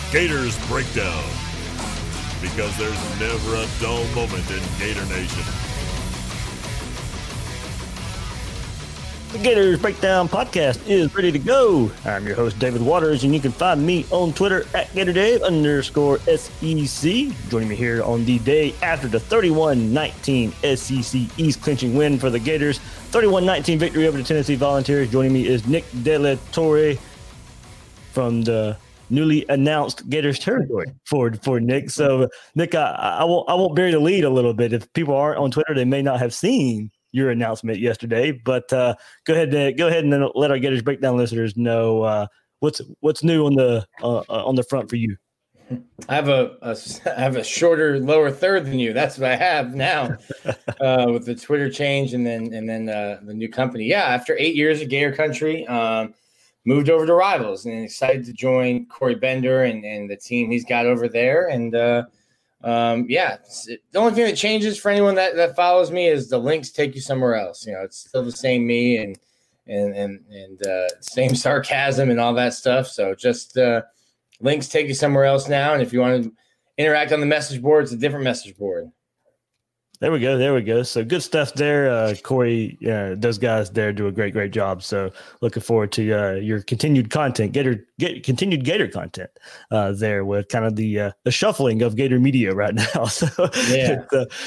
Gators Breakdown, because there's never a dull moment in Gator Nation. The Gators Breakdown podcast is ready to go. I'm your host, David Waters, and you can find me on Twitter at GatorDave_SEC. Joining me here on the day after the 31-19 SEC East clinching win for the Gators. 31-19 victory over the Tennessee Volunteers. Joining me is Nick De La Torre from the newly announced Gators territory for Nick. So, Nick, I won't bury the lead a little bit. If people aren't on Twitter, they may not have seen your announcement yesterday. But go ahead and let our Gators Breakdown listeners know what's new on the front for you. I have a shorter lower third than you. That's what I have now with the Twitter change and then the new company. Yeah, after 8 years of Gator Country. Moved over to Rivals and excited to join Corey Bender and the team he's got over there. And, the only thing that changes for anyone that follows me is the links take you somewhere else. You know, it's still the same me and same sarcasm and all that stuff. So just links take you somewhere else now. And if you want to interact on the message board, it's a different message board. There we go. So good stuff there. Corey, those guys there do a great job. So looking forward to your continued content, continued Gator content there with kind of the shuffling of Gator media right now. So yeah,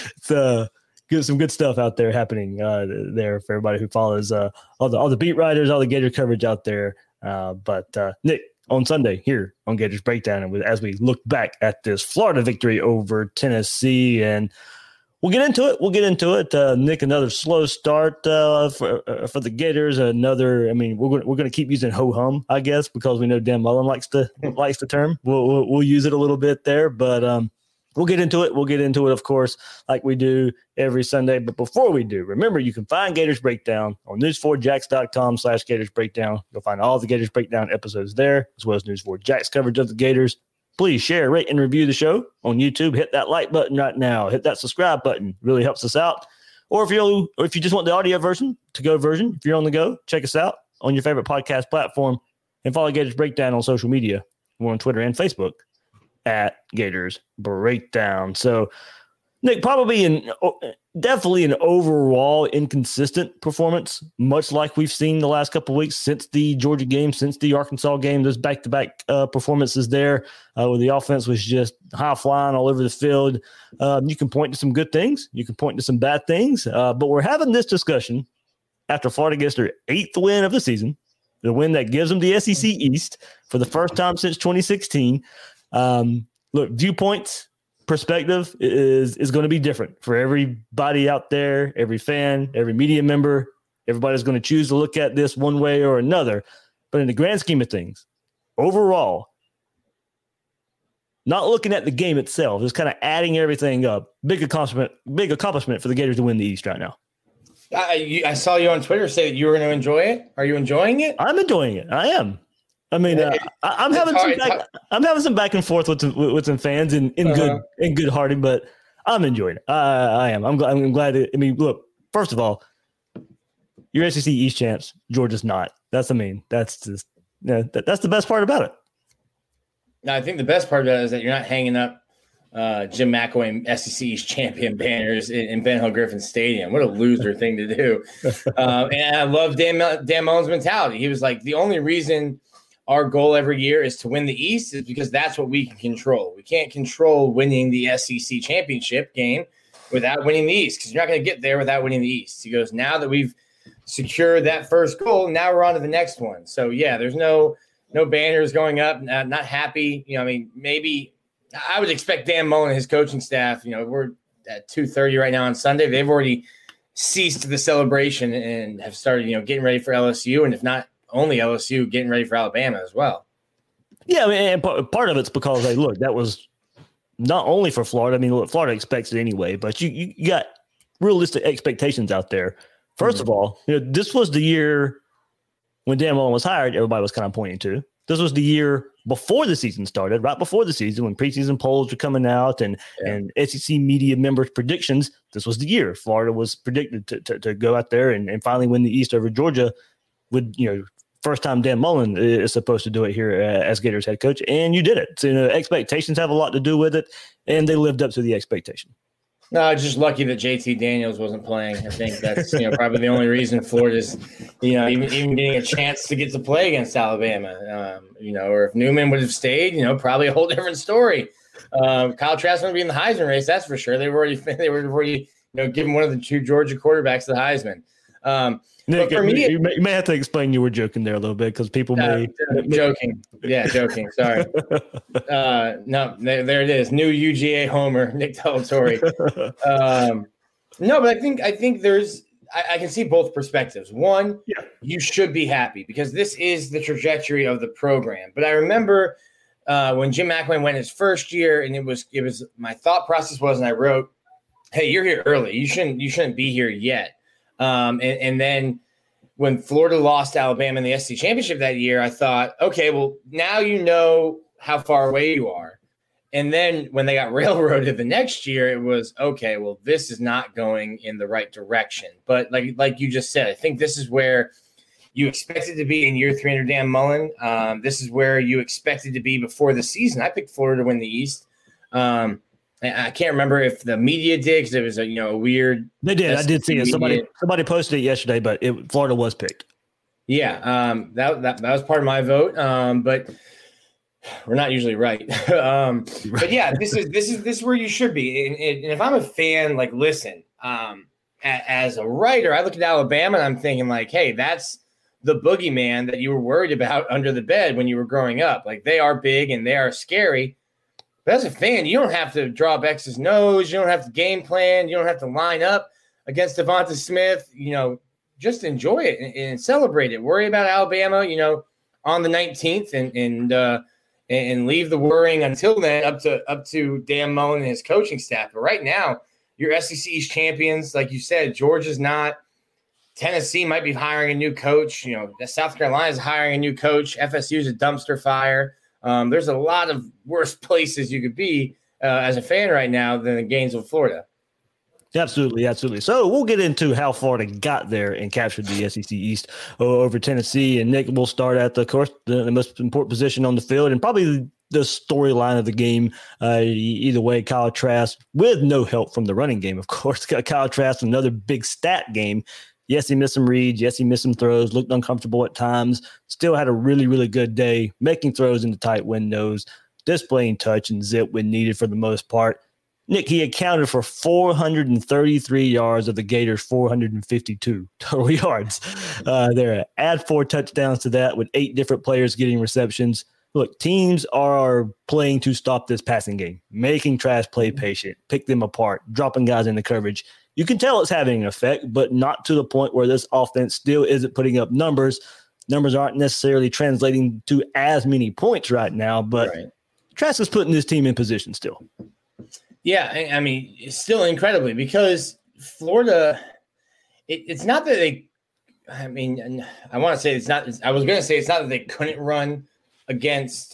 it's some good stuff out there happening there for everybody who follows all the beat writers, all the Gator coverage out there. But Nick, on Sunday here on Gators Breakdown, and as we look back at this Florida victory over Tennessee, and we'll get into it. Nick, another slow start for the Gators. We're going to keep using ho-hum, I guess, because we know Dan Mullen likes the term. We'll use it a little bit there, but we'll get into it. We'll get into it, of course, like we do every Sunday. But before we do, remember, you can find Gators Breakdown on news4jax.com/Gators Breakdown. You'll find all the Gators Breakdown episodes there, as well as News4Jax coverage of the Gators. Please share, rate, and review the show on YouTube. Hit that like button right now. Hit that subscribe button. It really helps us out. Or if you just want the audio version, to-go version, if you're on the go, check us out on your favorite podcast platform and follow Gators Breakdown on social media. We're on Twitter and Facebook at Gators Breakdown. So, Nick, definitely an overall inconsistent performance, much like we've seen the last couple of weeks since the Georgia game, since the Arkansas game, those back-to-back performances there where the offense was just high-flying all over the field. You can point to some good things. You can point to some bad things. But we're having this discussion after Florida gets their 8th win of the season, the win that gives them the SEC East for the first time since 2016. Look, viewpoints, perspective is going to be different for everybody out there, every fan, every media member. Everybody's going to choose to look at this one way or another. But in the grand scheme of things, overall, not looking at the game itself, just kind of adding everything up. Big accomplishment for the Gators to win the East right now. I saw you on Twitter say that you were going to enjoy it. Are you enjoying it? I'm enjoying it. I am. I mean, I'm having some back and forth with some fans in good hearted, but I'm enjoying it. I am. I'm glad. Look. First of all, your SEC East champs, Georgia's not. That's the best part about it. No, I think the best part about it is that you're not hanging up Jim McElwain SEC East champion banners in Ben Hill Griffin Stadium. What a loser thing to do. And I love Dan Mullen's mentality. He was like, the only reason our goal every year is to win the East is because that's what we can control. We can't control winning the SEC championship game without winning the East, because you're not going to get there without winning the East. He goes, now that we've secured that first goal, now we're on to the next one. So, yeah, there's no banners going up, not happy. Maybe I would expect Dan Mullen and his coaching staff, we're at 2:30 right now on Sunday. They've already ceased the celebration and have started, getting ready for LSU. And if not only LSU, getting ready for Alabama as well. Yeah, and part of it's because, look, that was not only for Florida. Florida expects it anyway, but you got realistic expectations out there. First of all, this was the year when Dan Mullen was hired, everybody was kind of pointing to. This was the year before the season started, right before the season, when preseason polls were coming out and SEC media members' predictions. This was the year Florida was predicted to go out there and finally win the East over Georgia with, first time Dan Mullen is supposed to do it here as Gators head coach, and you did it. So, expectations have a lot to do with it, and they lived up to the expectation. No, just lucky that JT Daniels wasn't playing. I think that's probably the only reason Florida's even getting a chance to get to play against Alabama. Or if Newman would have stayed, probably a whole different story. Kyle Trask would be in the Heisman race, that's for sure. They were already given one of the two Georgia quarterbacks the Heisman. Nick, for me, you may have to explain you were joking there a little bit because people may joking. Yeah, joking. Sorry. No, there it is. New UGA homer, Nick Delatorre. No, but I think there's I can see both perspectives. One, you should be happy because this is the trajectory of the program. But I remember when Jim McElwain went his first year, and it was my thought process was, and I wrote, "Hey, you're here early. You shouldn't be here yet." And then when Florida lost to Alabama in the SEC championship that year, I thought, okay, well, now you know how far away you are. And then when they got railroaded the next year, it was, okay, well, this is not going in the right direction. But like you just said, I think this is where you expected to be in year 3 under Dan Mullen. This is where you expected to be before the season. I picked Florida to win the East. I can't remember if the media did because it was a weird. They did. I did see it. Somebody posted it yesterday, but Florida was picked. Yeah, that was part of my vote. But we're not usually right. But yeah, this is where you should be. And if I'm a fan, listen, as a writer, I look at Alabama and I'm thinking hey, that's the boogeyman that you were worried about under the bed when you were growing up. They are big and they are scary. But as a fan, you don't have to draw up X's nose. You don't have to game plan. You don't have to line up against Devonta Smith. Just enjoy it and celebrate it. Worry about Alabama, on the 19th and leave the worrying until then up to Dan Mullen and his coaching staff. But right now, your SEC East champions, like you said, Georgia's not. Tennessee might be hiring a new coach. South Carolina is hiring a new coach. FSU is a dumpster fire. There's a lot of worse places you could be as a fan right now than in Gainesville, Florida. Absolutely, absolutely. So we'll get into how Florida got there and captured the SEC East over Tennessee. And Nick, we'll start at the most important position on the field and probably the storyline of the game. Either way, Kyle Trask, with no help from the running game, of course, got Kyle Trask another big stat game. Yes, he missed some reads. Yes, he missed some throws, looked uncomfortable at times, still had a really, really good day, making throws into tight windows, displaying touch and zip when needed for the most part. Nick, he accounted for 433 yards of the Gators' 452 total yards there. Add 4 touchdowns to that with 8 different players getting receptions. Look, teams are playing to stop this passing game, making Trask play patient, pick them apart, dropping guys into coverage. You can tell it's having an effect, but not to the point where this offense still isn't putting up numbers. Numbers aren't necessarily translating to as many points right now, but Trask is putting this team in position still. Yeah, I mean, still incredibly because Florida, it's not that they – I mean, I want to say it's not – I was going to say it's not that they couldn't run against,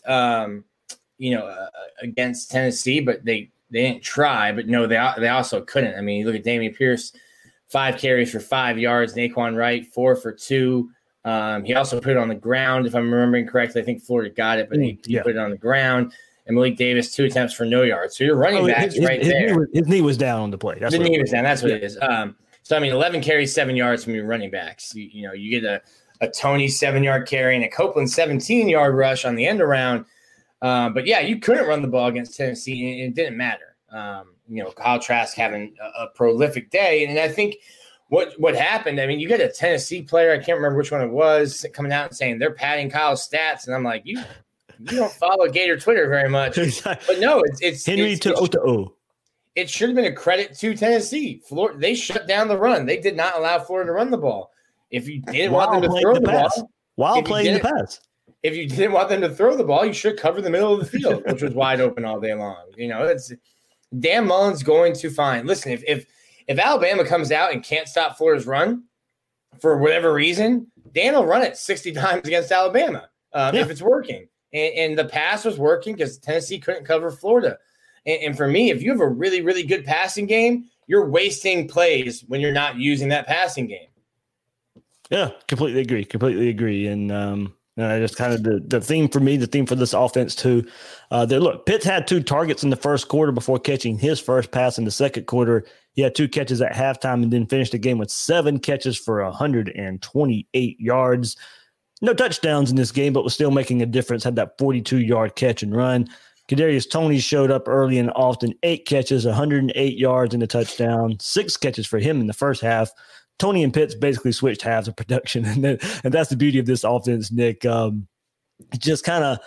against Tennessee, but they didn't try, but no, they also couldn't. I mean, you look at Dameon Pierce, 5 carries for 5 yards. Naquan Wright, 4 for 2. He also put it on the ground, if I'm remembering correctly. I think Florida got it, but he put it on the ground. And Malik Davis, 2 attempts for no yards. So your running backs there. His knee was down on the play. The knee was down. That's what it is. So, I mean, 11 carries, 7 yards from your running backs. You get a Tony 7-yard carry and a Copeland 17-yard rush on the end around. But yeah, you couldn't run the ball against Tennessee, and it didn't matter. Kyle Trask having a prolific day, and I think what happened. I mean, you get a Tennessee player, I can't remember which one it was, coming out and saying they're padding Kyle's stats, and I'm like, you don't follow Gator Twitter very much, but no, it's Henry to O. It should have been a credit to Tennessee. Florida, they shut down the run. They did not allow Florida to run the ball. If you didn't want them to throw the ball, while playing the pass. If you didn't want them to throw the ball, you should cover the middle of the field, which was wide open all day long. It's Dan Mullen's going to find. Listen, if Alabama comes out and can't stop Florida's run for whatever reason, Dan will run it 60 times against Alabama if it's working. And the pass was working because Tennessee couldn't cover Florida. And for me, if you have a really, really good passing game, you're wasting plays when you're not using that passing game. Yeah, completely agree. And just kind of the theme for me, the theme for this offense too. Look, Pitts had 2 targets in the first quarter before catching his first pass in the second quarter. He had 2 catches at halftime and then finished the game with 7 catches for 128 yards. No touchdowns in this game, but was still making a difference. Had that 42-yard catch and run. Kadarius Toney showed up early and often. 8 catches, 108 yards and a touchdown. 6 catches for him in the first half. Toney and Pitts basically switched halves of production, and that's the beauty of this offense, Nick. Just kind of,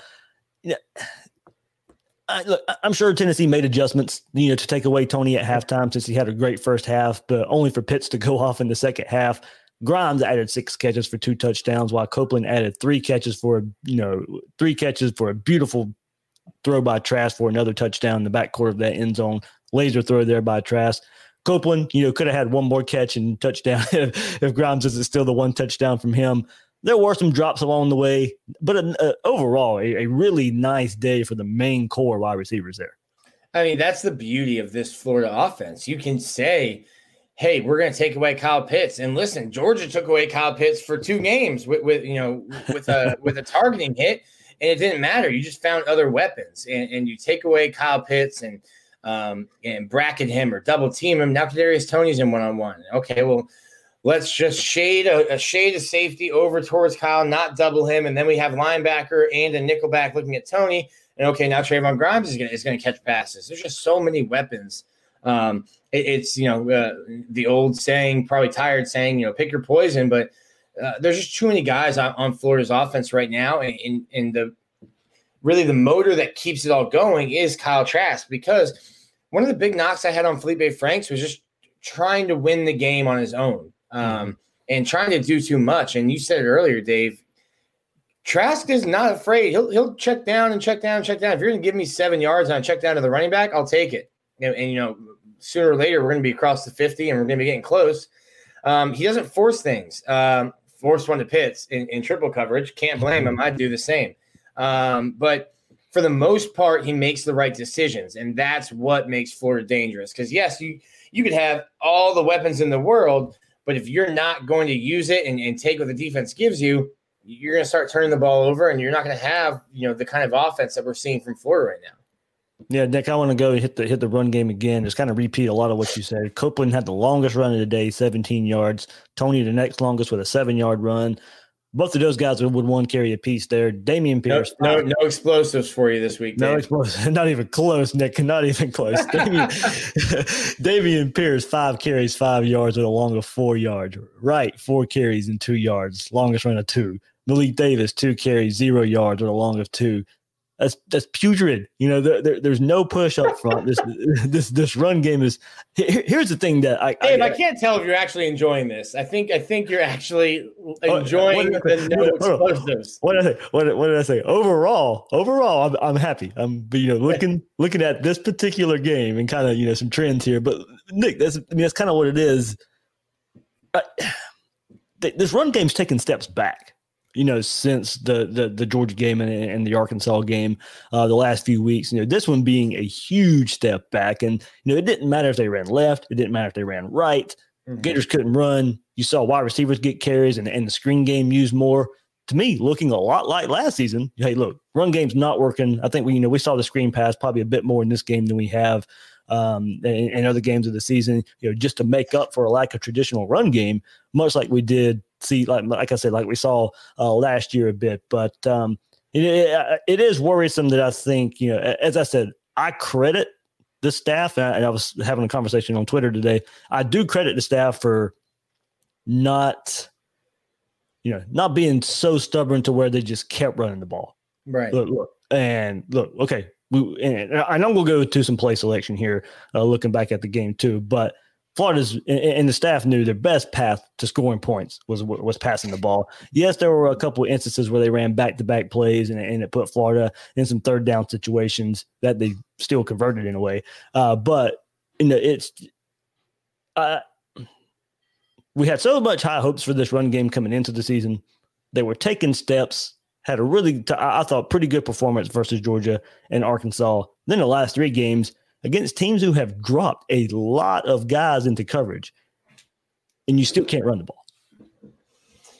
look, I'm sure Tennessee made adjustments, to take away Toney at halftime since he had a great first half, but only for Pitts to go off in the second half. Grimes added 6 catches for 2 touchdowns, while Copeland added 3 catches for a beautiful throw by Trask for another touchdown in the backcourt of that end zone. Laser throw there by Trask. Copeland, could have had one more catch and touchdown if Grimes isn't still the one touchdown from him. There were some drops along the way, but overall, a really nice day for the main core wide receivers there. I mean, that's the beauty of this Florida offense. You can say, hey, we're going to take away Kyle Pitts. And listen, Georgia took away Kyle Pitts for 2 games with a targeting hit, and it didn't matter. You just found other weapons, and you take away Kyle Pitts and bracket him or double team him. Now Kadarius Toney's in one-on-one. Okay, well, let's just shade a shade of safety over towards Kyle, not double him, and then we have linebacker and a nickelback looking at Toney. And okay, now Trayvon Grimes is going to catch passes. There's just so many weapons. It's the old saying, probably tired saying, pick your poison, but there's just too many guys on Florida's offense right now, and the motor that keeps it all going is Kyle Trask, because one of the big knocks I had on Felipe Franks was just trying to win the game on his own and trying to do too much. And you said it earlier, Dave, Trask is not afraid. He'll check down and check down and check down. If you're going to give me 7 yards and I check down to the running back, I'll take it. And sooner or later, we're going to be across the 50 and we're going to be getting close. He doesn't force things. Forced one to Pitts in triple coverage. Can't blame him. I'd do the same. But for the most part, he makes the right decisions, and that's what makes Florida dangerous. Because, yes, you could have all the weapons in the world, but if you're not going to use it and take what the defense gives you, you're going to start turning the ball over, and you're not going to have the kind of offense that we're seeing from Florida right now. Yeah, Nick, I want to go hit the run game again. Just kind of repeat a lot of what you said. Copeland had the longest run of the day, 17 yards. Toney the next longest with a 7-yard run. Both of those guys would 1 carry apiece there. Dameon Pierce. No explosives for you this week, Dave. No explosives. Not even close, Nick. Not even close. Dameon Pierce, 5 carries, 5 yards with a long of 4 yards. Right, 4 carries and 2 yards. Longest run of 2. Malik Davis, 2 carries, 0 yards with a long of 2. That's putrid. There's no push up front. This run game is. Here's the thing that I can't tell if you're actually enjoying this. I think you're actually enjoying the no explosives. What did I say? Overall, I'm happy. I'm looking at this particular game and kind of some trends here. But Nick, that's kind of what it is. This run game's taking steps back. Since the Georgia game and the Arkansas game, the last few weeks, this one being a huge step back. And, it didn't matter if they ran left. It didn't matter if they ran right. Mm-hmm. Gators couldn't run. You saw wide receivers get carries and the screen game used more. To me, looking a lot like last season. Hey, look, run game's not working. I think we saw the screen pass probably a bit more in this game than we have in other games of the season, just to make up for a lack of traditional run game, much like we did see, like I said, like we saw last year a bit. But it is worrisome that I think, as I said, I credit the staff, and I was having a conversation on Twitter today. I do credit the staff for not being so stubborn to where they just kept running the ball. Right. Look, okay. And I'm going to go to some play selection here, looking back at the game too. But Florida's and the staff knew their best path to scoring points was passing the ball. Yes, there were a couple of instances where they ran back-to-back plays and it put Florida in some third down situations that they still converted in a way. But we had so much high hopes for this run game coming into the season. They were taking steps. Had a really, I thought, pretty good performance versus Georgia and Arkansas. Then the last 3 games against teams who have dropped a lot of guys into coverage, and you still can't run the ball.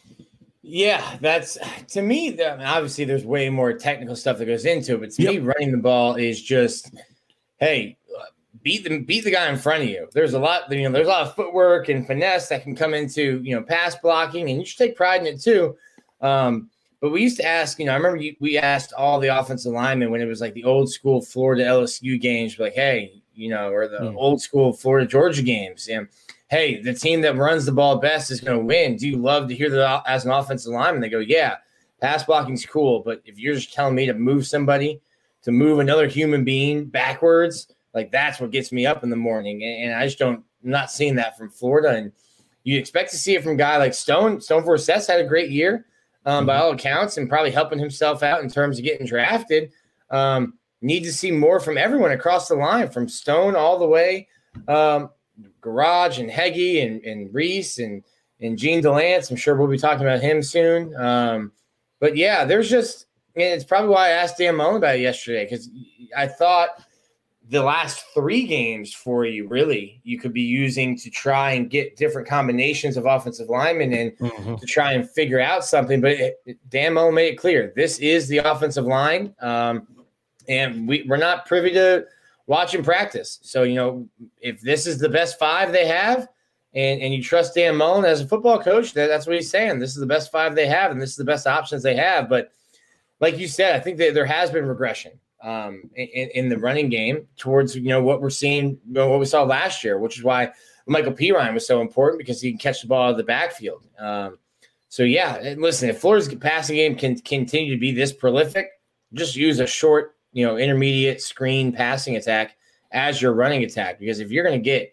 Yeah, that's to me. Obviously, there's way more technical stuff that goes into it, but to me, running the ball is just, hey, beat the guy in front of you. There's a lot, there's a lot of footwork and finesse that can come into pass blocking, and you should take pride in it too. But we used to ask, I remember we asked all the offensive linemen when it was like the old school Florida LSU games, like, hey, or the old school Florida Georgia games, and hey, the team that runs the ball best is going to win. Do you love to hear that as an offensive lineman? They go, yeah, pass blocking's cool, but if you're just telling me to move somebody, to move another human being backwards, like that's what gets me up in the morning. And I just I'm not seeing that from Florida. And you expect to see it from a guy like Stone. Stone Forsett had a great year by all accounts and probably helping himself out in terms of getting drafted. Need to see more from everyone across the line, from Stone all the way. Garage and Heggie and Reese and Gene DeLance. I'm sure we'll be talking about him soon. But yeah, it's probably why I asked Dan Mullen about it yesterday, because I thought the last 3 games for you, really, you could be using to try and get different combinations of offensive linemen and to try and figure out something. But Dan Mullen made it clear, this is the offensive line. And we're not privy to watch and practice. So, if this is the best 5 they have and you trust Dan Mullen as a football coach, that's what he's saying. This is the best 5 they have, and this is the best options they have. But like you said, I think that there has been regression in the running game towards, what we're seeing, what we saw last year, which is why Michael Pirine was so important, because he can catch the ball out of the backfield. So, yeah, listen, if Florida's passing game can continue to be this prolific, just use a short, intermediate screen passing attack as your running attack. Because if you're going to get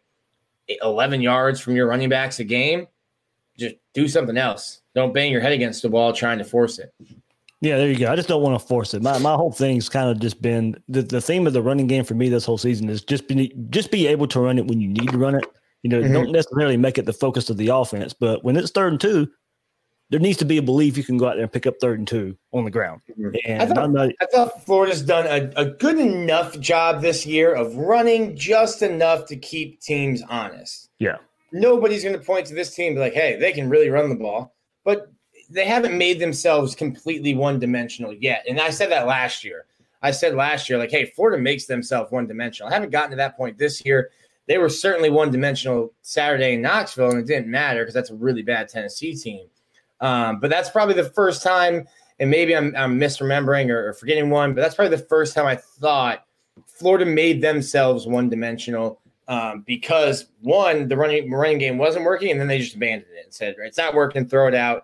11 yards from your running backs a game, just do something else. Don't bang your head against the wall trying to force it. Yeah, there you go. I just don't want to force it. My whole thing's kind of just been the theme of the running game for me this whole season is just be able to run it when you need to run it. Don't necessarily make it the focus of the offense, but when it's 3rd and 2, there needs to be a belief you can go out there and pick up 3rd and 2 on the ground. And I thought Florida's done a good enough job this year of running just enough to keep teams honest. Yeah. Nobody's going to point to this team and be like, hey, they can really run the ball. But they haven't made themselves completely one-dimensional yet. And I said that last year. Like, hey, Florida makes themselves one-dimensional. I haven't gotten to that point this year. They were certainly one-dimensional Saturday in Knoxville, and it didn't matter because that's a really bad Tennessee team. But that's probably the first time, and maybe I'm misremembering or forgetting one, but that's probably the first time I thought Florida made themselves one-dimensional because, one, the running game wasn't working, and then they just abandoned it and said, it's not working, throw it out,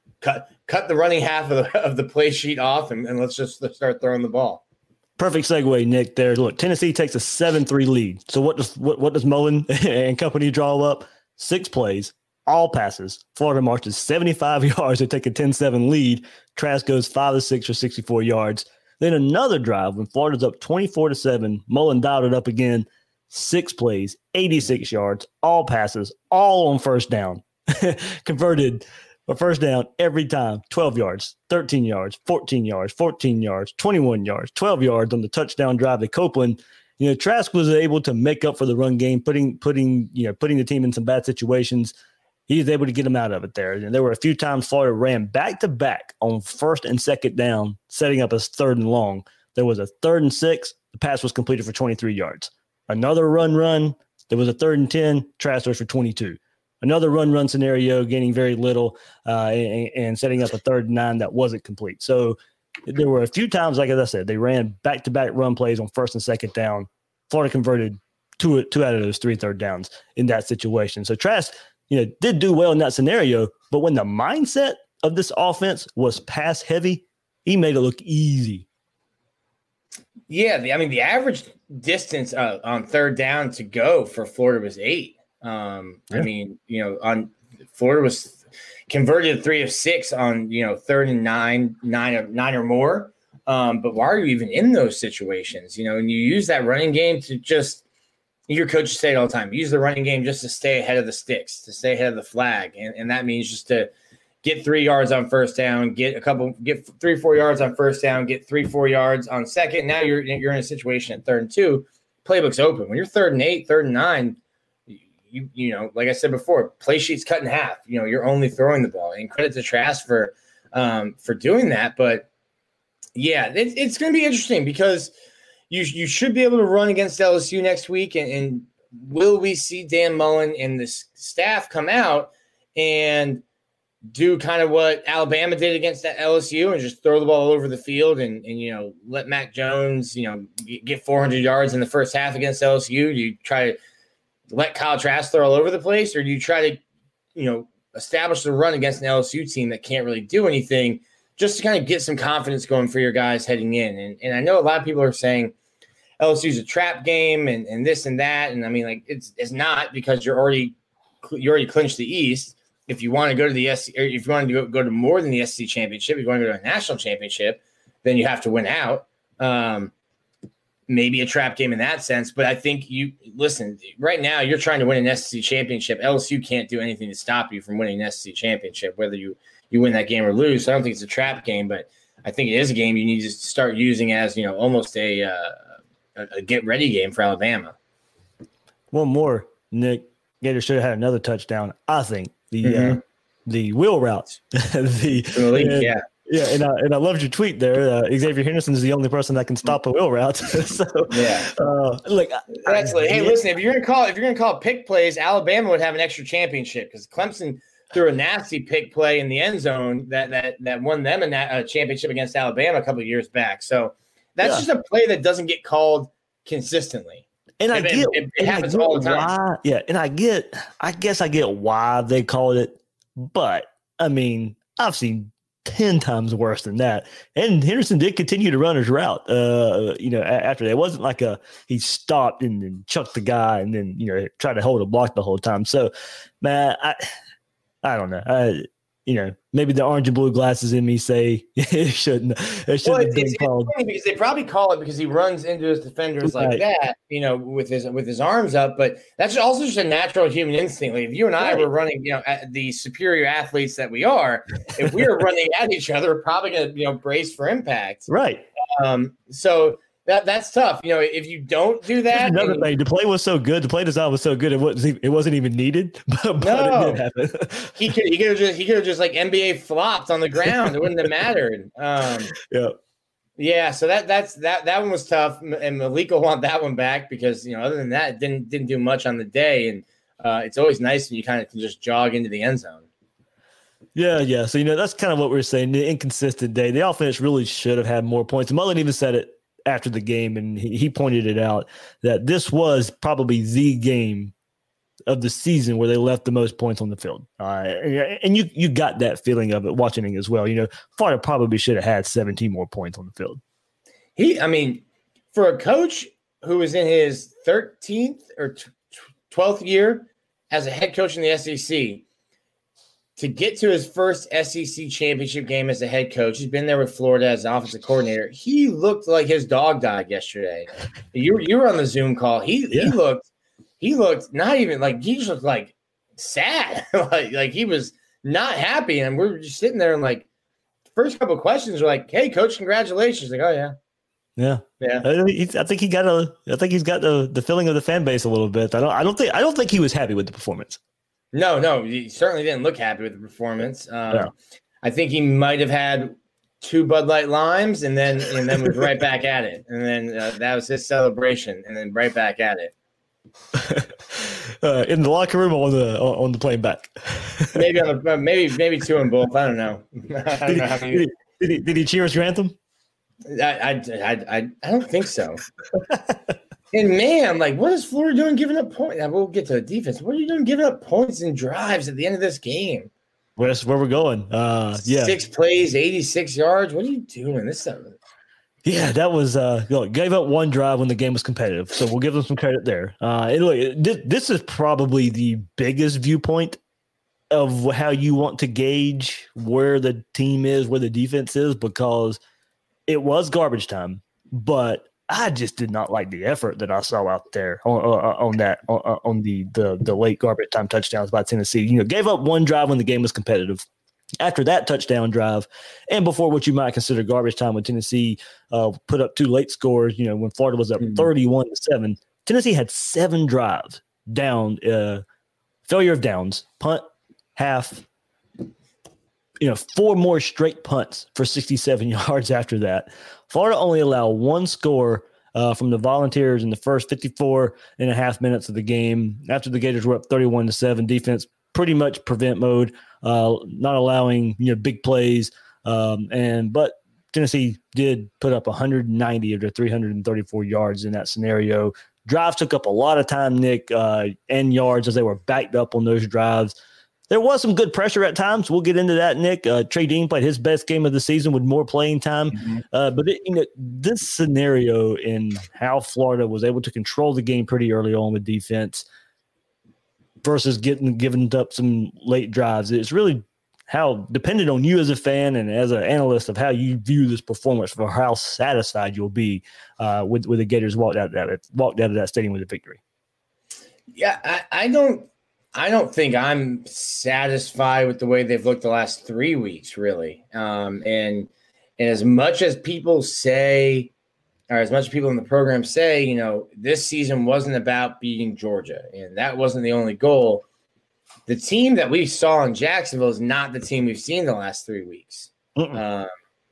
cut the running half of the play sheet off, and let's start throwing the ball. Perfect segue, Nick, there. Look, Tennessee takes a 7-3 lead. So what does Mullen and company draw up? 6 plays. All passes. Florida marches 75 yards to take a 10-7 lead. Trask goes 5 of 6 for 64 yards. Then another drive when Florida's up 24-7. Mullen dialed it up again. 6 plays, 86 yards, all passes, all on first down. Converted a first down every time. 12 yards, 13 yards, 14 yards, 14 yards, 21 yards, 12 yards on the touchdown drive to Copeland. Trask was able to make up for the run game, putting the team in some bad situations. He was able to get them out of it there. And there were a few times Florida ran back-to-back on 1st and 2nd down, setting up a 3rd and long. There was a 3rd and 6. The pass was completed for 23 yards. Another run. There was a 3rd and 10. Trask was for 22. Another run scenario, gaining very little and setting up a 3rd and 9 that wasn't complete. So there were a few times, like as I said, they ran back-to-back run plays on 1st and 2nd down. Florida converted two out of those 3 third downs in that situation. So Trask, did do well in that scenario, but when the mindset of this offense was pass heavy, he made it look easy. Yeah, the average distance on 3rd down to go for Florida was 8. On Florida was converted 3 of 6 on 3rd and 9 or more. But why are you even in those situations? And you use that running game to just. Your coaches say it all the time. Use the running game just to stay ahead of the sticks, to stay ahead of the flag. And that means just to get 3 yards on first down, get 3-4 yards on first down, get 3-4 yards on second. Now you're in a situation at 3rd and 2. Playbook's open. When you're 3rd and 8, 3rd and 9, you like I said before, play sheet's cut in half. You're only throwing the ball. And credit to Trask for for doing that. But yeah, it's going to be interesting because you should be able to run against LSU next week. And will we see Dan Mullen and the staff come out and do kind of what Alabama did against that LSU and just throw the ball all over the field and let Mac Jones, get 400 yards in the first half against LSU? Do you try to let Kyle Trask throw all over the place, or do you try to, establish the run against an LSU team that can't really do anything just to kind of get some confidence going for your guys heading in? And I know a lot of people are saying LSU's a trap game and this and that. And I mean, like, it's not, because you already clinched the East. If you want to go to the SC, or if you want to go to more than the SEC championship, if you want to go to a national championship, then you have to win out. Maybe a trap game in that sense, but I think right now you're trying to win an SEC championship. LSU can't do anything to stop you from winning an SEC championship, whether you win that game or lose. So I don't think it's a trap game, but I think it is a game you need to start using as, almost a get ready game for Alabama. One more, Nick. Gators should have had another touchdown, I think. The wheel routes. Yeah, and I loved your tweet there. Xavier Henderson is the only person that can stop a wheel route. So yeah, hey, listen, if you're gonna call pick plays, Alabama would have an extra championship because Clemson threw a nasty pick play in the end zone that won them a championship against Alabama a couple of years back. So that's just a play that doesn't get called consistently. And it happens all the time. I guess I get why they called it, but I mean, I've seen 10 times worse than that. And Henderson did continue to run his route, after that. It wasn't like he stopped and then chucked the guy and then, tried to hold a block the whole time. So, man, I don't know. Maybe the orange and blue glasses in me say it shouldn't have been called. It's funny because they probably call it because he runs into his defenders like that, with his arms up. But that's also just a natural human instinct. Like if you and I were running, at the superior athletes that we are, if we were running at each other, we're probably going to, brace for impact. Right. So that's tough. If you don't do that, another thing, the play was so good. The play design was so good. It wasn't even needed. But no, it did happen. he could have just like NBA flopped on the ground. It wouldn't have mattered. Yeah. So that one was tough, and Malik will want that one back because other than that, it didn't do much on the day. And it's always nice when you kind of can just jog into the end zone. Yeah. So that's kind of what we're saying. The inconsistent day. The offense really should have had more points. Mullen even said it after the game, and he pointed it out that this was probably the game of the season where they left the most points on the field. And you got that feeling of it watching it as well. Florida probably should have had 17 more points on the field. For a coach who was in his 13th or 12th year as a head coach in the SEC, to get to his first SEC championship game as a head coach, he's been there with Florida as an offensive coordinator. He looked like his dog died yesterday. You were on the Zoom call. He looked not even like, he just looked like sad. like he was not happy. And we're just sitting there and like, first couple of questions were like, "Hey, coach, congratulations!" Like, "Oh yeah." I think he's got the feeling of the fan base a little bit. I don't think he was happy with the performance. No, he certainly didn't look happy with the performance. I think he might have had 2 Bud Light Limes and then was right back at it. And then that was his celebration, and then right back at it. In the locker room or on the plane back? maybe 2 in both. I don't know. Did he cheer us your anthem? I don't think so. And man, like, what is Florida doing giving up points? We'll get to the defense. What are you doing giving up points and drives at the end of this game? Well, that's where we're going. 6 plays, 86 yards. What are you doing? That was gave up 1 drive when the game was competitive. So we'll give them some credit there. This is probably the biggest viewpoint of how you want to gauge where the team is, where the defense is, because it was garbage time, but I just did not like the effort that I saw out there on the late garbage time touchdowns by Tennessee. Gave up 1 drive when the game was competitive. After that touchdown drive, and before what you might consider garbage time when Tennessee put up 2 late scores, when Florida was up 31-7, Tennessee had 7 drives down, failure of downs, punt, half, 4 more straight punts for 67 yards after that. Florida only allowed 1 score from the Volunteers in the first 54 and a half minutes of the game. After the Gators were up 31-7, defense pretty much prevent mode, not allowing big plays. But Tennessee did put up 190 of their 334 yards in that scenario. Drives took up a lot of time, Nick, and yards as they were backed up on those drives. There was some good pressure at times. We'll get into that, Nick. Trey Dean played his best game of the season with more playing time. But this scenario in how Florida was able to control the game pretty early on with defense versus giving up some late drives, it's really how dependent on you as a fan and as an analyst of how you view this performance for how satisfied you'll be with the Gators walked out of that stadium with a victory. Yeah, I don't think I'm satisfied with the way they've looked the last 3 weeks, really. And as much as people say, or as much as people in the program say, this season wasn't about beating Georgia, and that wasn't the only goal. The team that we saw in Jacksonville is not the team we've seen the last 3 weeks. And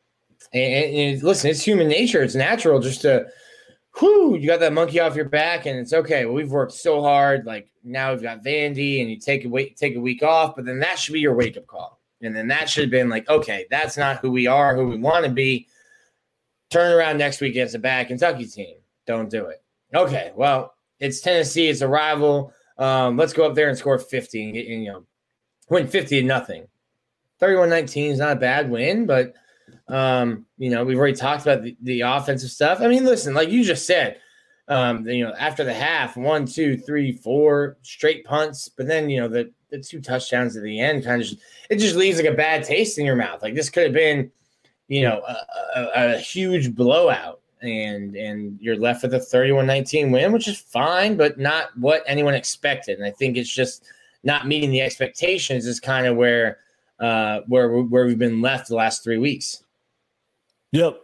listen, it's human nature. It's natural just to, you got that monkey off your back, and it's okay. Well, we've worked so hard. Like now we've got Vandy, and you take a week off, but then that should be your wake up call. And then that should have been like, okay, that's not who we are, who we want to be. Turn around next week against a bad Kentucky team. Don't do it. Okay, well, it's Tennessee. It's a rival. Let's go up there and score 50 and win 50-0. 31-19 is not a bad win, but we've already talked about the offensive stuff. I mean, listen, like you just said, after the half, 1, 2, 3, 4 straight punts, but then the 2 touchdowns at the end it just leaves like a bad taste in your mouth. Like this could have been, a huge blowout. And you're left with a 31-19 win, which is fine, but not what anyone expected. And I think it's just not meeting the expectations is kind of where we've been left the last 3 weeks. Yep.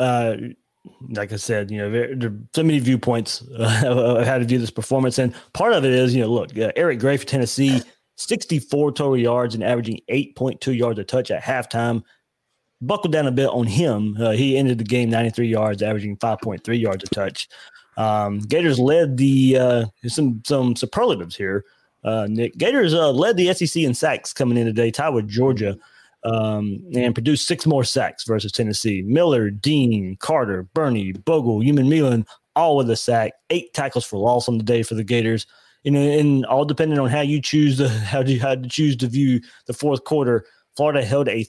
Like I said, there are so many viewpoints of how to view this performance. And part of it is, Eric Gray for Tennessee, 64 total yards and averaging 8.2 yards a touch at halftime. Buckled down a bit on him. He ended the game 93 yards, averaging 5.3 yards a touch. Gators led some superlatives here. Nick, Gators led the SEC in sacks coming in today, tied with Georgia, and produced 6 more sacks versus Tennessee. Miller, Dean, Carter, Burney, Bogle, Uman-Milan, all with a sack. 8 tackles for loss on the day for the Gators. And all depending on how you choose how to choose to view the fourth quarter. Florida held a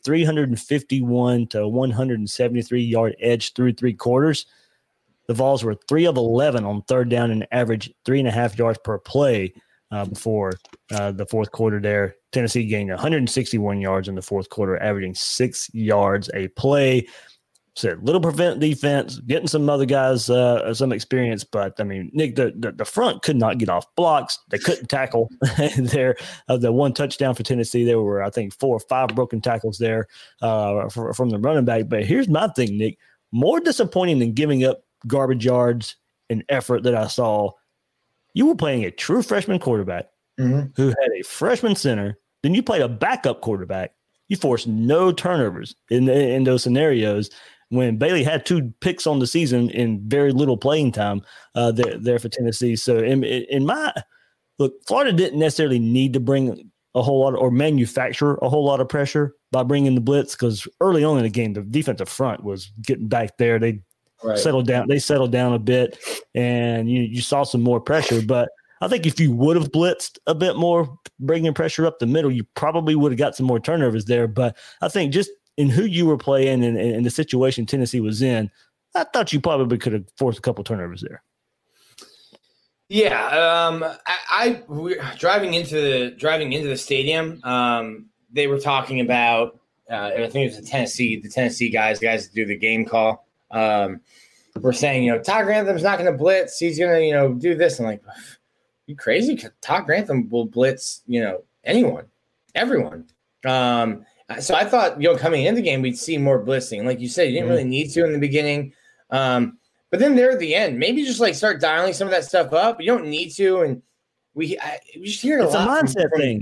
351 to 173 yard edge through 3 quarters. The Vols were 3 of 11 on third down and averaged 3.5 yards per play before the fourth quarter there. Tennessee gained 161 yards in the fourth quarter, averaging 6 yards a play. Said little prevent defense, getting some other guys some experience, but I mean, Nick, the front could not get off blocks. They couldn't tackle there. The 1 touchdown for Tennessee, there were I think 4 or 5 broken tackles there from the running back. But here's my thing, Nick: more disappointing than giving up garbage yards and effort that I saw. You were playing a true freshman quarterback who had a freshman center. Then you played a backup quarterback. You forced no turnovers in those scenarios. When Bailey had 2 picks on the season in very little playing time there for Tennessee. So in my look, Florida didn't necessarily need to bring a whole lot or manufacture a whole lot of pressure by bringing the blitz, because early on in the game, the defensive front was getting back there. They settled down. They settled down a bit, and you saw some more pressure. But I think if you would have blitzed a bit more, bringing pressure up the middle, you probably would have got some more turnovers there. But I think just in who you were playing and the situation Tennessee was in, I thought you probably could have forced a couple turnovers there. Yeah, driving into the stadium, they were talking about. I think it was the Tennessee guys that do the game call. We're saying, Todd Grantham's not going to blitz. He's going to, do this. I'm like, you crazy? Todd Grantham will blitz, anyone, everyone. So I thought, coming into the game, we'd see more blitzing. Like you said, you didn't really need to in the beginning. But then there at the end, maybe just start dialing some of that stuff up. You don't need to. And we just hear it a lot. It's a mindset thing.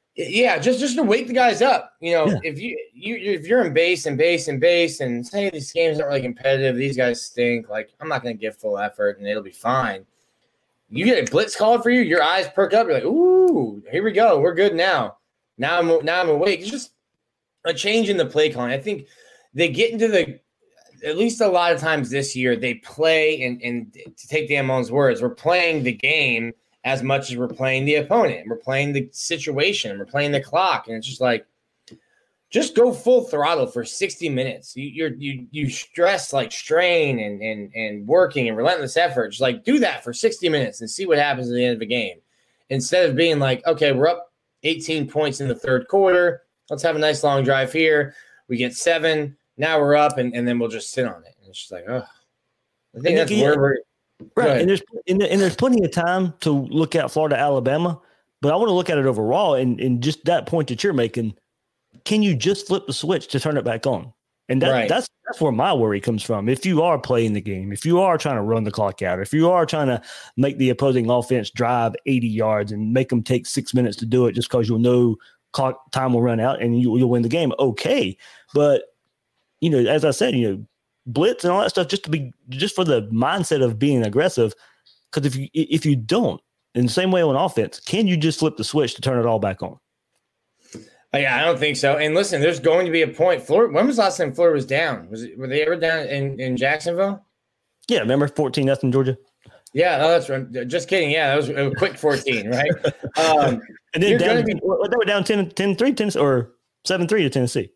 Yeah, just to wake the guys up. Yeah. If you're in base and say these games aren't really competitive, these guys stink. Like, I'm not going to give full effort and it'll be fine. You get a blitz called for you, your eyes perk up. You're like, ooh, here we go. We're good now. Now I'm awake. It's just a change in the play calling. I think they get into at least a lot of times this year, they play and to take Dan Mullen's words, we're playing the game as much as we're playing the opponent. We're playing the situation. We're playing the clock. And it's just like, just go full throttle for 60 minutes. You stress like strain and working and relentless effort. Just like do that for 60 minutes and see what happens at the end of the game. Instead of being like, okay, we're up 18 points in the third quarter. Let's have a nice long drive here. We get 7. Now we're up, and then we'll just sit on it. And it's just like, oh, I think that's where we're right. And there's plenty of time to look at Florida, Alabama, but I want to look at it overall. And just that point that you're making, can you just flip the switch to turn it back on? And that's where my worry comes from. If you are playing the game, if you are trying to run the clock out, if you are trying to make the opposing offense drive 80 yards and make them take 6 minutes to do it just because you'll know clock time will run out and you'll win the game, okay. But as I said, blitz and all that stuff just for the mindset of being aggressive. Because if you don't, in the same way on offense, can you just flip the switch to turn it all back on? Yeah, I don't think so. And listen, there's going to be a point. Florida. When was the last time Florida was down? Were they ever down in Jacksonville? Yeah, remember 14-0 in Georgia? Yeah, no, that's right. Just kidding. Yeah, that was a quick 14, right? And then they were down 10-3 or 7-3 to Tennessee.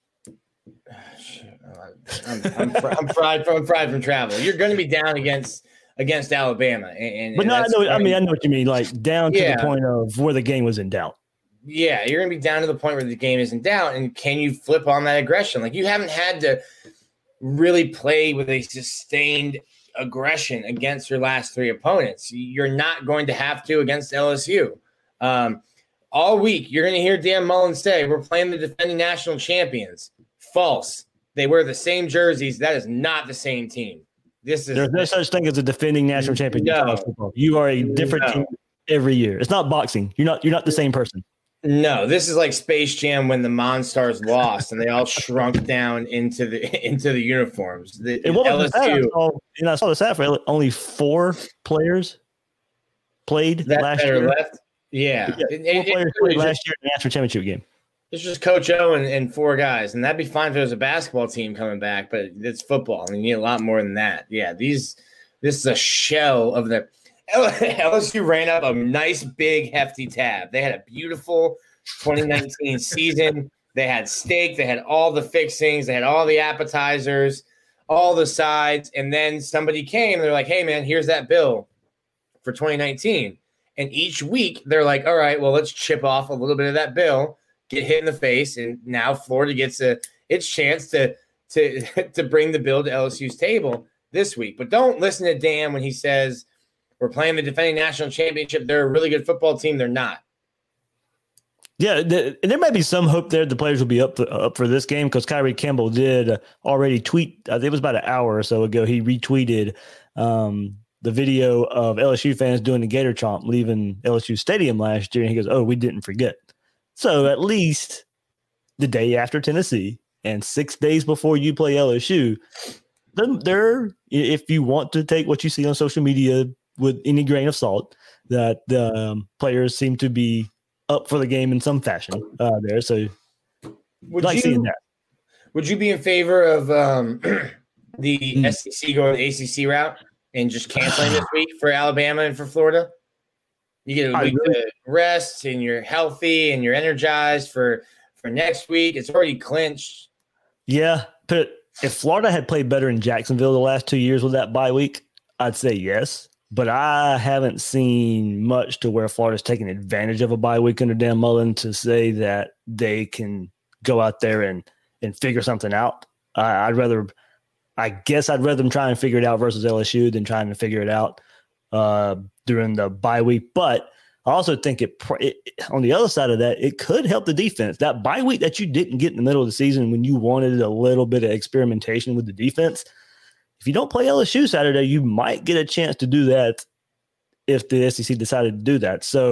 I'm fried from travel. You're going to be down against Alabama, but no, I know what you mean. Like down to the point of where the game was in doubt. Yeah, you're going to be down to the point where the game is in doubt, and can you flip on that aggression? Like you haven't had to really play with a sustained aggression against your last 3 opponents. You're not going to have to against LSU. All week, you're going to hear Dan Mullen say, "We're playing the defending national champions." False. They wear the same jerseys. That is not the same team. There's no such thing as a defending national champion. No. You are a different team every year. It's not boxing. You're not the same person. No, this is like Space Jam when the Monstars lost and they all shrunk down into the uniforms. LSU. I saw the stat for only 4 players played last year. Left. Yeah. 4 players played last year in the national championship game. It's just Coach O and 4 guys, and that'd be fine if it was a basketball team coming back, but it's football. I mean, you need a lot more than that. Yeah, this is a shell of the LSU ran up a nice, big, hefty tab. They had a beautiful 2019 season. They had steak. They had all the fixings. They had all the appetizers, all the sides, and then somebody came. They're like, "Hey, man, here's that bill for 2019." And each week, they're like, "All right, well, let's chip off a little bit of that bill." Get hit in the face, and now Florida gets its chance to bring the bill to LSU's table this week. But don't listen to Dan when he says we're playing the defending national championship. They're a really good football team. They're not. Yeah, there might be some hope there the players will be up for this game because Kyrie Campbell did already tweet. It was about an hour or so ago. He retweeted the video of LSU fans doing the Gator Chomp leaving LSU Stadium last year, and he goes, "Oh, we didn't forget." So at least the day after Tennessee and 6 days before you play LSU, if you want to take what you see on social media with any grain of salt, that the players seem to be up for the game in some fashion there. So seeing that. Would you be in favor of the SEC going the ACC route and just canceling this week for Alabama and for Florida? You get a week to rest, and you're healthy, and you're energized for next week. It's already clinched. Yeah, but if Florida had played better in Jacksonville the last 2 years with that bye week, I'd say yes. But I haven't seen much to where Florida's taking advantage of a bye week under Dan Mullen to say that they can go out there and figure something out. I'd rather them try and figure it out versus LSU than trying to figure it out during the bye week. But I also think it on the other side of that, it could help the defense. That bye week that you didn't get in the middle of the season when you wanted a little bit of experimentation with the defense, if you don't play LSU Saturday, you might get a chance to do that if the SEC decided to do that. So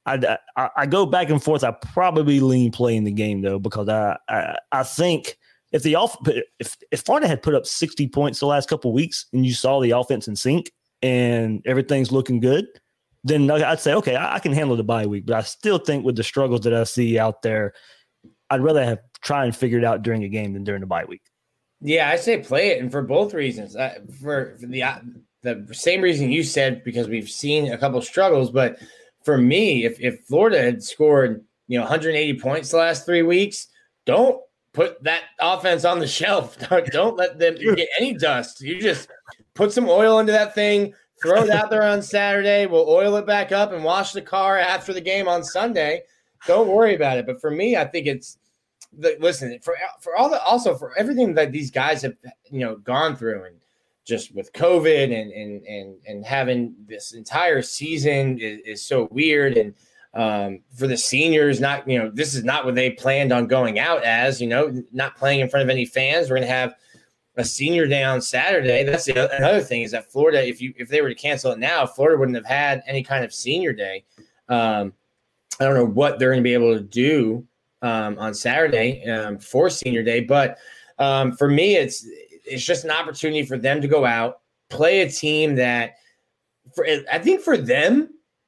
I go back and forth. I probably lean playing the game though, because I think if Florida had put up 60 points the last couple of weeks and you saw the offense in sync and everything's looking good, then I'd say, okay, I can handle the bye week. But I still think with the struggles that I see out there, I'd rather try and figure it out during a game than during the bye week. Yeah, I say play it, and for both reasons. For the same reason you said, because we've seen a couple of struggles. But for me, if Florida had scored 180 points the last 3 weeks, don't put that offense on the shelf. Don't let them get any dust. You just put some oil into that thing, throw it out there on Saturday. We'll oil it back up and wash the car after the game on Sunday. Don't worry about it. But for me, I think it's listen for for everything that these guys have gone through, and just with COVID and having this entire season is so weird. And for the seniors, this is not what they planned on going out as, not playing in front of any fans. We're going to have a senior day on Saturday. That's another thing, is that Florida, if they were to cancel it now, Florida wouldn't have had any kind of senior day. I don't know what they're going to be able to do on Saturday for senior day. But for me, it's just an opportunity for them to go out, play a team that I think for them,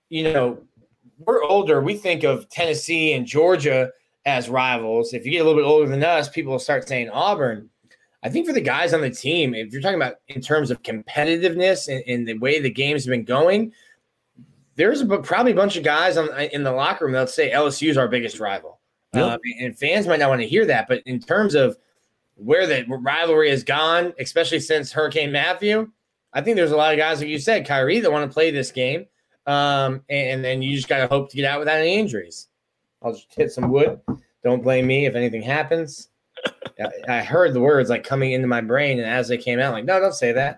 we're older. We think of Tennessee and Georgia as rivals. If you get a little bit older than us, people will start saying Auburn. I think for the guys on the team, if you're talking about in terms of competitiveness and the way the games have been going, there's probably a bunch of guys in the locker room that'll say LSU is our biggest rival. Yep. And fans might not want to hear that, but in terms of where the rivalry has gone, especially since Hurricane Matthew, I think there's a lot of guys, like you said, Kyrie, that want to play this game. And then you just got to hope to get out without any injuries. I'll just hit some wood. Don't blame me if anything happens. I heard the words like coming into my brain, and as they came out, like, no, don't say that.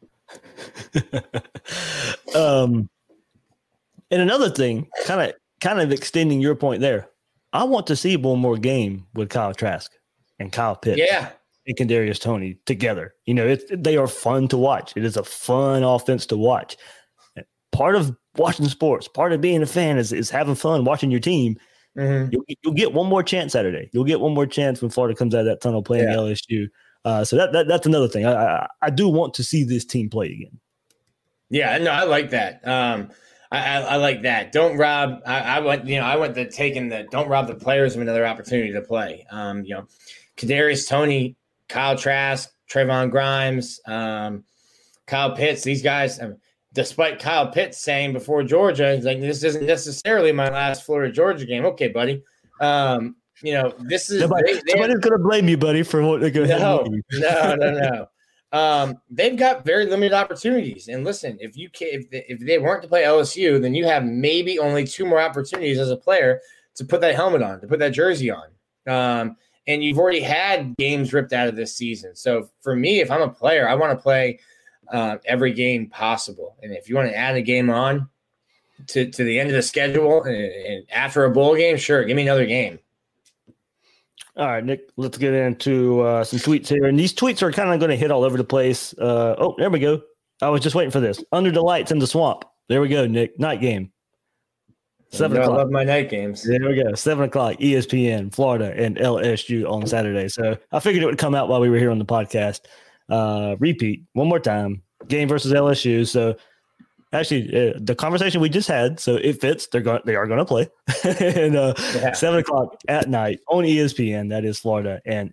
And another thing, kind of extending your point there, I want to see one more game with Kyle Trask and Kyle Pitts. Yeah. And Kadarius Toney together. They are fun to watch. It is a fun offense to watch. Part of watching sports, part of being a fan is having fun watching your team. Mm-hmm. You'll get one more chance Saturday. You'll get one more chance when Florida comes out of that tunnel playing LSU. So that's another thing. I do want to see this team play again. Yeah, no, I like that. I like that. Don't rob. I went to taking the don't rob the players of another opportunity to play. Kadarius Toney, Kyle Trask, Trayvon Grimes, Kyle Pitts. These guys, despite Kyle Pitts saying before Georgia, he's like, this isn't necessarily my last Florida Georgia game. Okay, buddy. This is nobody's gonna blame you, buddy, for what they're going to. No. They've got very limited opportunities. And listen, if they weren't to play LSU, then you have maybe only 2 more opportunities as a player to put that helmet on, to put that jersey on. And you've already had games ripped out of this season. So for me, if I'm a player, I want to play every game possible. And if you want to add a game on to the end of the schedule and after a bowl game, sure, give me another game. All right, Nick, let's get into some tweets here. And these tweets are kind of going to hit all over the place. Oh, there we go. I was just waiting for this. Under the lights in the swamp. There we go, Nick. Night game. 7 o'clock. I love my night games. There we go. 7 o'clock, ESPN, Florida, and LSU on Saturday. So I figured it would come out while we were here on the podcast. Repeat one more time. Game versus LSU. So actually, the conversation we just had, so it fits. They are going to play. And 7 o'clock at night on ESPN. That is Florida and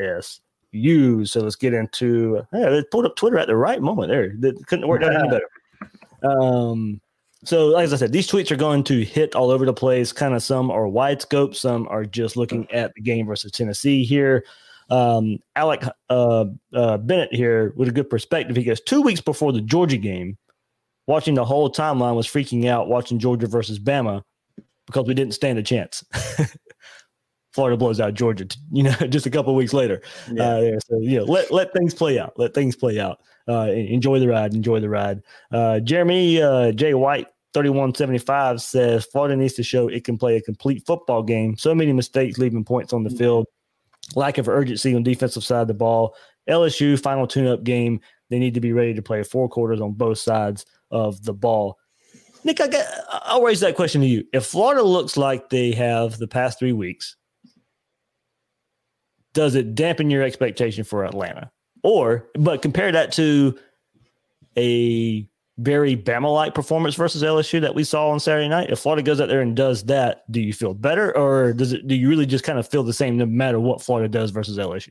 LSU. So let's get into. They pulled up Twitter at the right moment. There, that couldn't work out any better. So, like I said, these tweets are going to hit all over the place. Kind of some are wide scope, some are just looking at the game versus Tennessee here. Alec Bennett here with a good perspective. He goes, 2 weeks before the Georgia game, watching the whole timeline was freaking out watching Georgia versus Bama because we didn't stand a chance. Florida blows out Georgia, just a couple of weeks later. Yeah. So let things play out. Let things play out. Enjoy the ride. Enjoy the ride. Jeremy J. White, 3175 says Florida needs to show it can play a complete football game. So many mistakes leaving points on the field. Lack of urgency on defensive side of the ball. LSU final tune-up game. They need to be ready to play 4 quarters on both sides of the ball. Nick, I'll raise that question to you. If Florida looks like they have the past 3 weeks, does it dampen your expectation for Atlanta? But compare that to a very Bama-like performance versus LSU that we saw on Saturday night. If Florida goes out there and does that, do you feel better, or do you really just kind of feel the same no matter what Florida does versus LSU?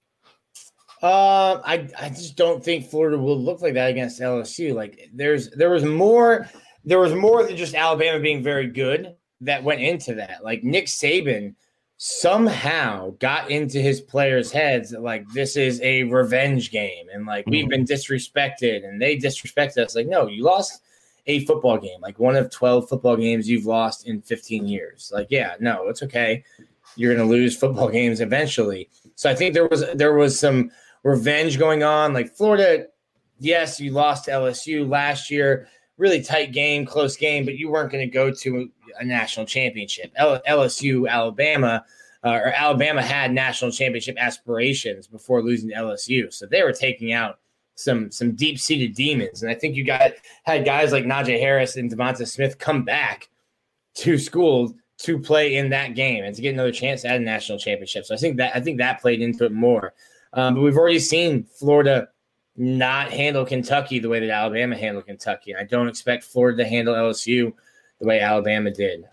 I just don't think Florida will look like that against LSU. Like there was more than just Alabama being very good that went into that. Like Nick Saban somehow got into his players' heads that like this is a revenge game and like we've been disrespected and they disrespected us. Like, no, you lost a football game, like one of 12 football games you've lost in 15 years. Like, yeah, no, it's okay. You're going to lose football games eventually. So I think there was some revenge going on. Like Florida, yes, you lost to LSU last year, really tight game, close game, but you weren't going to go to a national championship. LSU, Alabama had national championship aspirations before losing to LSU. So they were taking out some deep-seated demons. And I think you had guys like Najee Harris and Devonta Smith come back to school to play in that game and to get another chance at a national championship. So I think that played into it more. But we've already seen Florida not handle Kentucky the way that Alabama handled Kentucky. And I don't expect Florida to handle LSU the way Alabama did.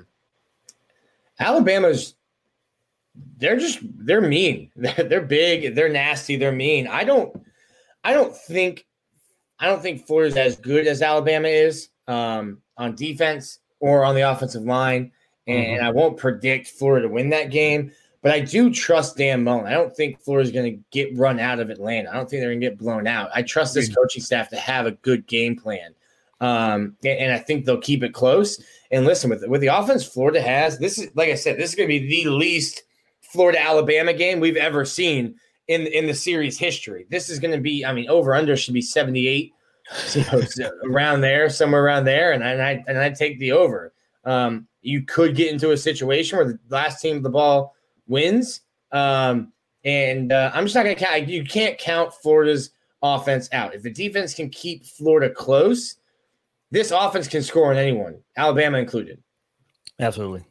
Alabama's they're mean. They're big, they're nasty, they're mean. I don't think Florida's as good as Alabama is on defense or on the offensive line. And I won't predict Florida to win that game. But I do trust Dan Mullen. I don't think Florida's going to get run out of Atlanta. I don't think they're going to get blown out. I trust this coaching staff to have a good game plan. And I think they'll keep it close. And listen, with the offense Florida has, this is, like I said, this is going to be the least Florida-Alabama game we've ever seen in the series history. This is going to be, I mean, over-under should be 78, around there, somewhere around there, and I take the over. You could get into a situation where the last team of the ball wins. I'm just not going to count. You can't count Florida's offense out. If the defense can keep Florida close, this offense can score on anyone, Alabama included. Absolutely.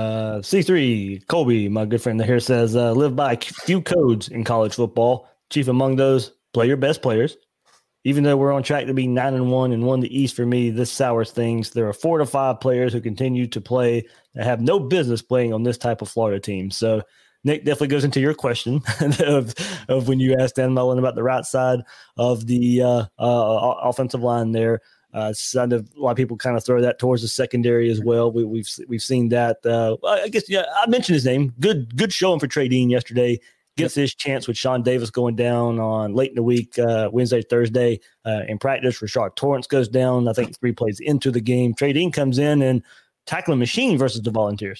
C3, Colby, my good friend here, says, live by a few codes in college football. Chief among those, play your best players. Even though we're on track to be 9-1 and won the East, for me, this sours things. There are 4 to 5 players who continue to play that have no business playing on this type of Florida team. So Nick definitely goes into your question of when you asked Dan Mullen about the right side of the offensive line there. A lot of people kind of throw that towards the secondary as well. We've seen that. I guess I mentioned his name. Good showing for Trey Dean yesterday. Gets his chance with Sean Davis going down on late in the week, Wednesday, Thursday in practice. Rashard Torrance goes down, I think 3 plays into the game. Trey Dean comes in and tackling machine versus the Volunteers.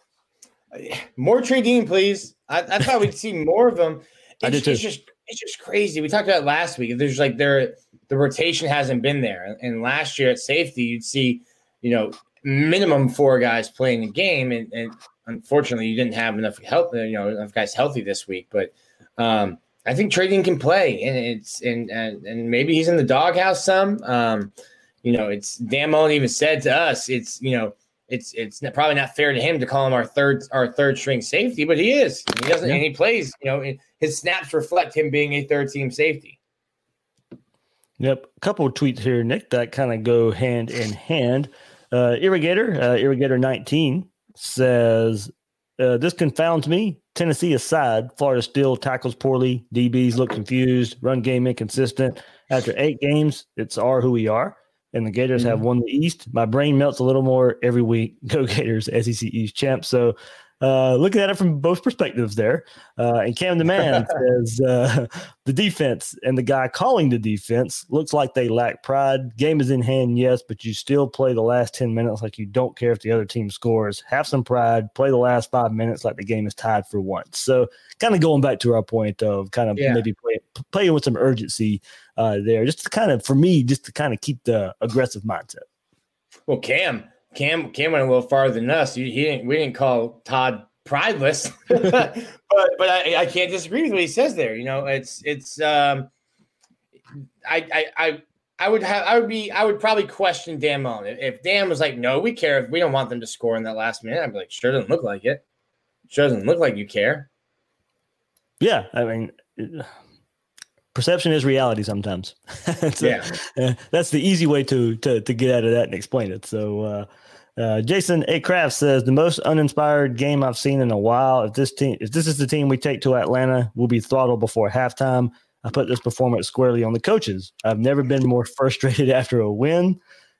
More Trey Dean, please. I thought we'd see more of them. It's just crazy. We talked about it last week. There's like the rotation hasn't been there. And last year at safety, you'd see, minimum 4 guys playing the game. And unfortunately, you didn't have enough help, enough guys healthy this week. But I think Trey Dean can play, and maybe he's in the doghouse some. It's Dan Mullen even said to us, it's probably not fair to him to call him our third string safety, but he is. He doesn't, and he plays. His snaps reflect him being a third team safety. Yep, a couple of tweets here, Nick, that kind of go hand in hand. Irrigator 19 says, this confounds me. Tennessee aside, Florida still tackles poorly. DBs look confused. Run game inconsistent. After 8 games, it's who we are. And the Gators have won the East. My brain melts a little more every week. Go Gators, SEC East champs. So looking at it from both perspectives there. And Cam the Man says the defense and the guy calling the defense looks like they lack pride. Game is in hand, yes, but you still play the last 10 minutes like you don't care if the other team scores. Have some pride. Play the last 5 minutes like the game is tied for once. So kind of going back to our point of kind of maybe playing with some urgency there, just to kind of, for me, just to kind of keep the aggressive mindset. Well, Cam went a little farther than us. We didn't call Todd prideless, but I can't disagree with what he says there. I would probably question Dan Mullen. If Dan was like, no, we care. If we don't want them to score in that last minute, I'd be like, sure doesn't look like it. Sure doesn't look like you care. Yeah. I mean, perception is reality sometimes. That's the easy way to get out of that and explain it. So, Jason A. Kraft says the most uninspired game I've seen in a while. If this is the team we take to Atlanta, we'll be throttled before halftime. I put this performance squarely on the coaches. I've never been more frustrated after a win.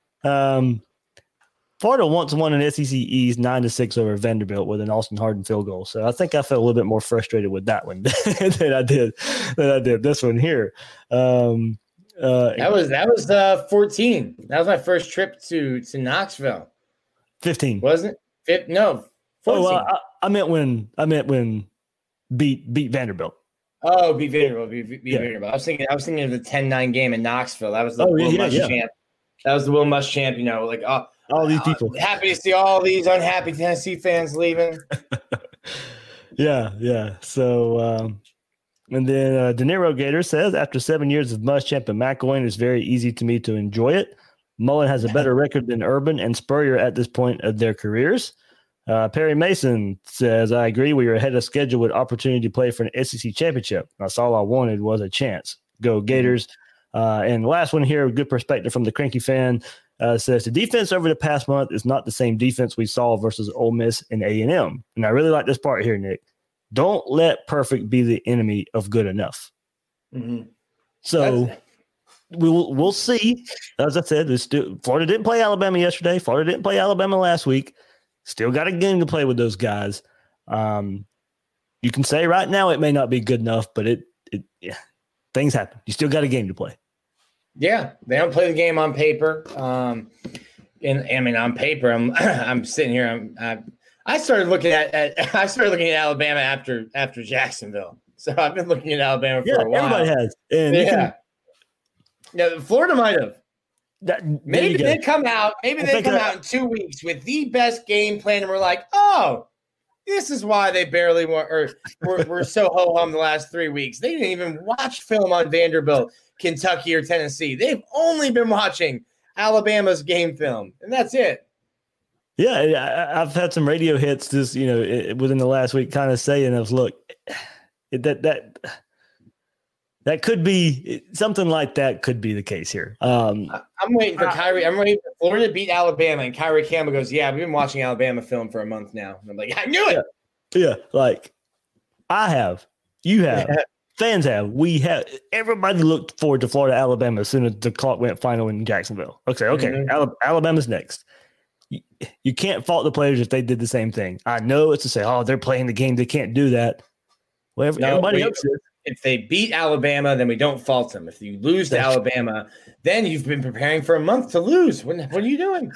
Florida once won an SEC East 9-6 over Vanderbilt with an Austin Harden field goal. So I think I felt a little bit more frustrated with that one than I did this one here. That was 14. That was my first trip to Knoxville. 15, wasn't it? No, 14. I meant when beat Vanderbilt. Oh, beat Vanderbilt. Vanderbilt. I was thinking of the 10-9 game in Knoxville. That was the Will Musch champ. That was the Will Musch champ. All these people. Happy to see all these unhappy Tennessee fans leaving. Yeah. So, and then De Niro Gator says, after 7 years of Muschamp and McElwain, it's very easy to me to enjoy it. Mullen has a better record than Urban and Spurrier at this point of their careers. Perry Mason says, I agree. We were ahead of schedule with opportunity to play for an SEC championship. That's all I wanted was a chance. Go Gators. And the last one here, good perspective from the Cranky fan, says the defense over the past month is not the same defense we saw versus Ole Miss and A&M. And I really like this part here, Nick. Don't let perfect be the enemy of good enough. Mm-hmm. So we'll see. As I said, Florida didn't play Alabama yesterday. Florida didn't play Alabama last week. Still got a game to play with those guys. You can say right now it may not be good enough, but things happen. You still got a game to play. Yeah, they don't play the game on paper. On paper, I'm sitting here. I started looking at Alabama after Jacksonville. So I've been looking at Alabama for a while. Everybody has. And Florida might have. Maybe they come out. Maybe they come out in 2 weeks with the best game plan, and we're like, oh, this is why they barely won, or we're so ho hum the last 3 weeks. They didn't even watch film on Vanderbilt, Kentucky, or Tennessee. They've only been watching Alabama's game film, and that's it. Yeah, I've had some radio hits this, within the last week, kind of saying, look, that could be something like that. Could be the case here. I'm waiting for Kyrie. I'm waiting for Florida to beat Alabama, and Kyrie Campbell goes, "Yeah, we've been watching Alabama film for a month now." And I'm like, "I knew it." Yeah, like I have, you have, fans have, we have. Everybody looked forward to Florida Alabama as soon as the clock went final in Jacksonville. Okay, mm-hmm. Alabama's next. You can't fault the players if they did the same thing. I know it's to say, "Oh, they're playing the game; they can't do that." Well, everybody else is. If they beat Alabama, then we don't fault them. If you lose to Alabama, then you've been preparing for a month to lose. What are you doing?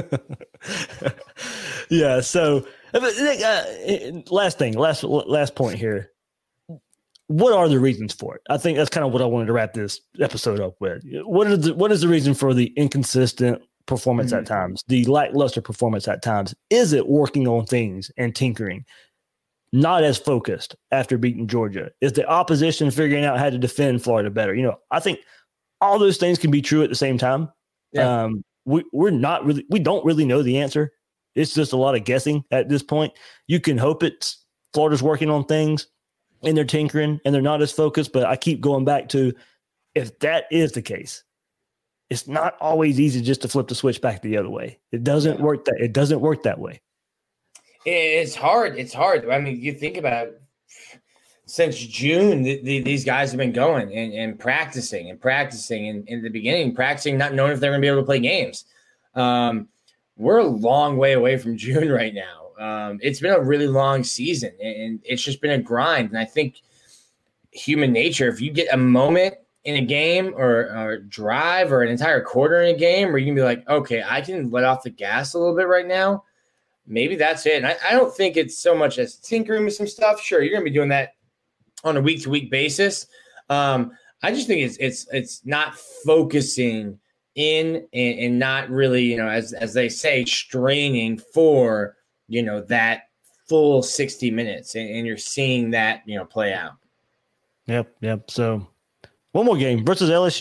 Yeah. So, last point here. What are the reasons for it? I think that's kind of what I wanted to wrap this episode up with. What is the reason for the inconsistent performance at times, the lackluster performance at times? Is it working on things and tinkering? Not as focused after beating Georgia? Is the opposition figuring out how to defend Florida better? I think all those things can be true at the same time. Yeah. We don't really know the answer. It's just a lot of guessing at this point. You can hope it's Florida's working on things and they're tinkering and they're not as focused, but I keep going back to, if that is the case, it's not always easy just to flip the switch back the other way. It doesn't work that way. It's hard. It's hard. I mean, you think about it, since June, these guys have been going and practicing. And in the beginning, practicing, not knowing if they're going to be able to play games. We're a long way away from June right now. It's been a really long season, and it's just been a grind. And I think human nature, if you get a moment in a game or a drive or an entire quarter in a game where you can be like, okay, I can let off the gas a little bit right now, maybe that's it. And I don't think it's so much as tinkering with some stuff. Sure, you're going to be doing that on a week-to-week basis. I just think it's not focusing in and not really, as they say, straining for, that full 60 minutes. And you're seeing that, play out. Yep. So one more game versus LSU.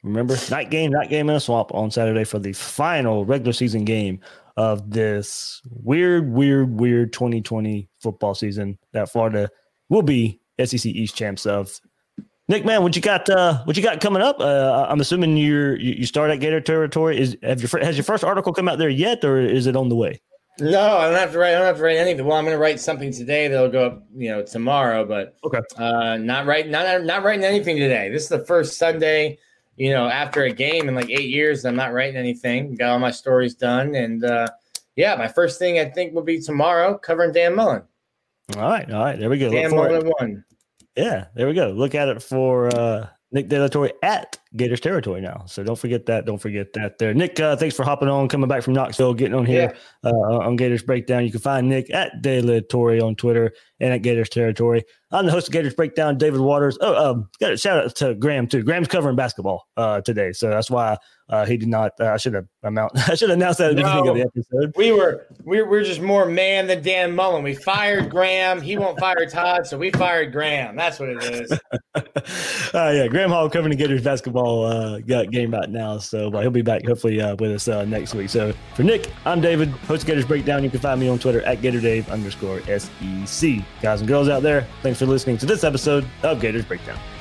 Remember, night game in a swamp on Saturday for the final regular season game of this weird 2020 football season that Florida will be SEC East champs of. Nick, man, what you got coming up? I'm assuming you start at Gator territory. Has your first article come out there yet, or is it on the way? No, I don't have to write anything. Well, I'm going to write something today that'll go up, tomorrow. But okay, not writing anything today. This is the first Sunday, after a game in like 8 years. I'm not writing anything. Got all my stories done, and my first thing I think will be tomorrow covering Dan Mullen. All right, there we go. Dan Mullen won. Yeah, there we go. Look at it for Nick De La Torre at Gators territory now. So don't forget that there. Nick, thanks for hopping on, coming back from Knoxville, getting on here on Gators Breakdown. You can find Nick at De La Torre on Twitter and at Gators territory. I'm the host of Gators Breakdown, David Waters. Got a shout out to Graham too. Graham's covering basketball today, so that's why he did not. I should have announced that at the beginning of the episode. We're just more man than Dan Mullen. We fired Graham. He won't fire Todd, so we fired Graham. That's what it is. Graham Hall covering the Gators basketball game right now, so he'll be back hopefully with us next week. So for Nick, I'm David, host of Gators Breakdown. You can find me on Twitter at GatorDave_SEC. Guys and girls out there, thanks for listening to this episode of Gators Breakdown.